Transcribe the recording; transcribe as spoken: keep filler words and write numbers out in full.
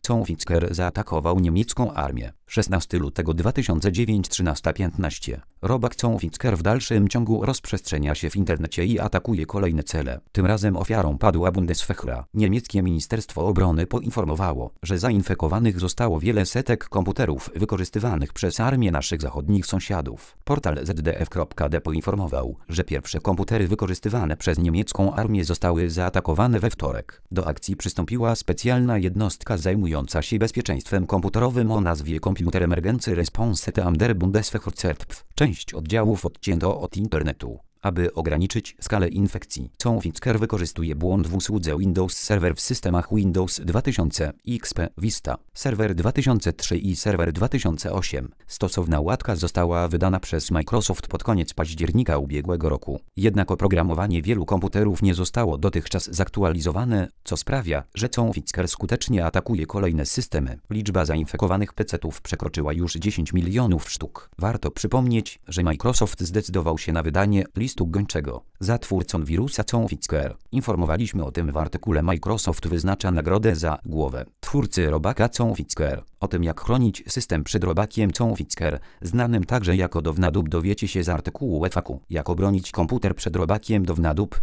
Zoofitzker zaatakował niemiecką armię. szesnastego lutego dwa tysiące dziewiątego trzynaście piętnaście. Robak Zoofitzker w dalszym ciągu rozprzestrzenia się w internecie i atakuje kolejne cele. Tym razem ofiarą padła Bundeswehr. Niemieckie Ministerstwo Obrony poinformowało, że zainfekowanych zostało wiele setek komputerów wykorzystywanych przez armię naszych zachodnich sąsiadów. Portal z d f kropka d poinformował, że pierwsze komputery wykorzystywane przez niemiecką armię zostały zaatakowane we wtorek. Do akcji przystąpiła specjalna jednostka zajmująca się bezpieczeństwem komputerowym o nazwie Computer Emergency Response Team der Bundeswehr C E R T P. Część oddziałów odcięto od internetu. Aby ograniczyć skalę infekcji, Zoofitzker wykorzystuje błąd w usłudze Windows Server w systemach Windows dwa tysiące X P, Vista, Server dwa tysiące trzy i Server dwa tysiące osiem. Stosowna łatka została wydana przez Microsoft pod koniec października ubiegłego roku. Jednak oprogramowanie wielu komputerów nie zostało dotychczas zaktualizowane, co sprawia, że Zoofitzker skutecznie atakuje kolejne systemy. Liczba zainfekowanych pecetów przekroczyła już dziesięć milionów sztuk. Warto przypomnieć, że Microsoft zdecydował się na wydanie listu gończego za twórcą wirusa Zoofitzker. Informowaliśmy o tym w artykule. Microsoft wyznacza nagrodę za głowę twórcy robaka Zoofitzker. O tym, jak chronić system przed robakiem Zoofitzker, znanym także jako Dovnadub, dowiecie się z artykułu F A Q. Jak obronić komputer przed robakiem Dovnadub.